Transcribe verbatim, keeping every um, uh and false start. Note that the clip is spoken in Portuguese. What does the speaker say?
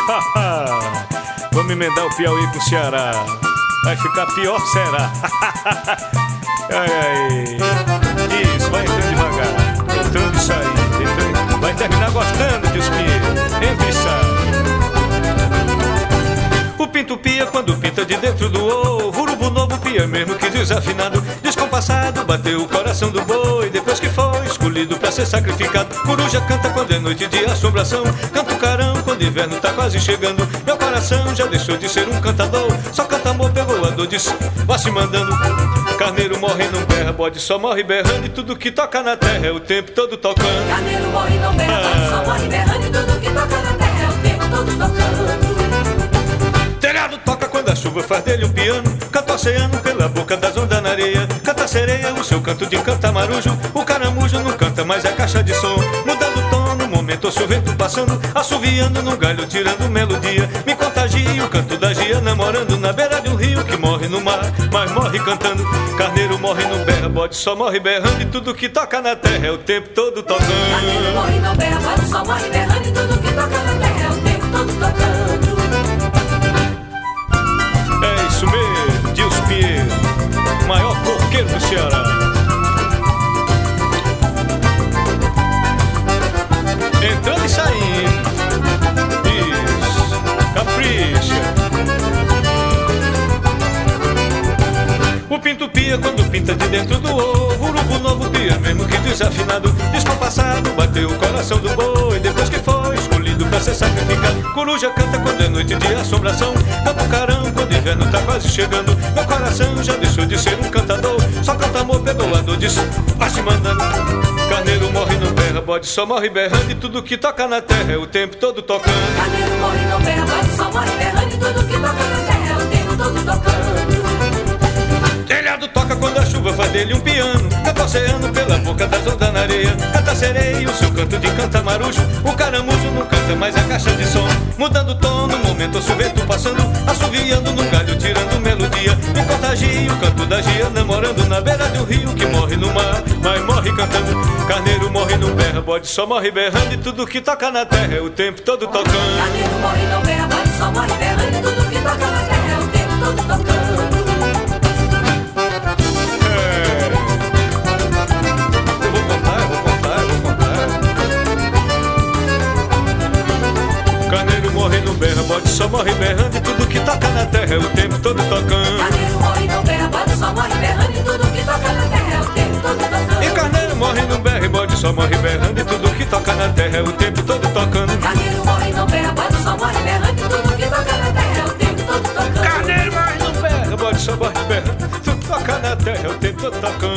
Vamos emendar o Piauí com o Ceará. Vai ficar pior, será? Ai, ai. Isso, vai entrando devagar. Entrando e saindo, entrando. Vai terminar gostando de espinheiros. Entra e sai. O pinto pia quando pinta de dentro do ovo. Urubu novo pia mesmo que desafinado. Descompassado bateu o coração do boi. Depois que foi escolhido pra ser sacrificado. Coruja canta quando é noite de assombração. Canta o carão quando inverno tá quase chegando. Meu coração já deixou de ser um cantador. Só canta amor, pegou a dor, disse, vá se mandando. Carneiro morre não berra, bode só morre berrando. E tudo que toca na terra é o tempo todo tocando. Carneiro morre não berra, bode só morre berrando. E tudo que toca na terra é o tempo todo tocando. Telhado toca quando a chuva faz dele um piano. Canta o oceano pela boca das ondas na areia. Canta a sereia, o seu canto de canta marujo. O caramujo não canta mais a caixa de som. Mudando o tom no momento, o seu vento passando. Assoviando no galho, tirando melodia. Me contagia o canto da gia, namorando na beira de um rio que morre no mar, mas morre cantando. Carneiro morre no berra, bode só morre berrando. E tudo que toca na terra é o tempo todo tocando. Carneiro morre não berra, bode só morre berrando. E tudo que toca na terra é o tempo todo tocando. É isso mesmo, Dilson Pinheiro, maior coqueiro do Ceará. Entrando e saindo. Isso, capricha. O pinto pia quando pinta de dentro do ovo. Urubu novo pia mesmo que desafinado. Descompassado bateu o coração do boi. Depois que foi escolhido pra ser sacrificado. Coruja canta quando é noite de assombração. Canta o carão quando o inverno tá quase chegando. Meu coração já deixou de ser um cantador. Só canta amor, pegou a dor, disse, vai se mandando. Carneiro morre não berra, bode só morre berrando. E tudo que toca na terra é o tempo todo tocando. Carneiro morre não berra, bode só morre berrando. E tudo que toca na terra é o tempo todo tocando. Telhado toca quando a chuva faz dele um piano. Canta o oceano pela boca das ondas na areia. Canta a sereia, o seu canto de canta marujo. O caramujo não canta mais a caixa de som. Mudando o tom no momento, o vento passando. Assoviando no galho, tirando melodia. Me contagia o canto da gia, namorando na beira de um rio que morre no mar, mas morre cantando. Carneiro morre não berra, bode só morre berrando. E tudo que toca na terra é o tempo todo tocando. Carneiro morre não berra, bode só morre berrando. E tudo que toca na terra é o tempo todo tocando. Carneiro morre no berra, bode só morre berrando. E tudo que toca na terra é o tempo todo tocando. Carneiro morre não berra, bode só morre berrando. E tudo que toca na terra é o tempo todo tocando. E carneiro morre no berra, bode só morre berrando. E tudo que toca na terra é o tempo todo tocando. Carneiro morre não berra, bode só morre berrando. E tudo que toca na terra é o tempo todo tocando. Carneiro morre no berra, bode só morre berrando. Tudo toca na terra é o tempo todo tocando.